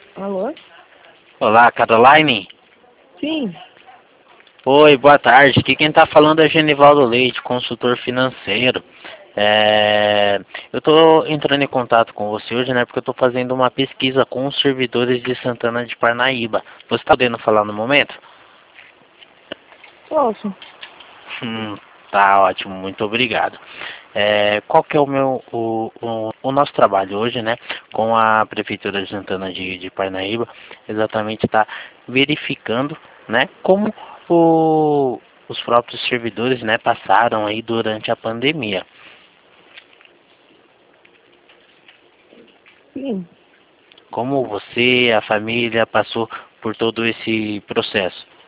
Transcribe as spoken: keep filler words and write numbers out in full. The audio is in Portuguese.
Alô? Olá, Caroline. Sim. Oi, boa tarde. Aqui quem está falando é Genivaldo Leite, consultor financeiro. É, eu estou entrando em contato com você hoje, né, porque eu estou fazendo uma pesquisa com os servidores de Santana de Parnaíba. Você está podendo falar no momento? Posso? Hum, tá ótimo, muito obrigado. É, qual que é o meu, o, o, o nosso trabalho hoje, né, com a Prefeitura de Santana de, de Parnaíba, exatamente está verificando, né, como o, os próprios servidores, né, passaram aí durante a pandemia. Sim. Como você, a família, passou por todo esse processo?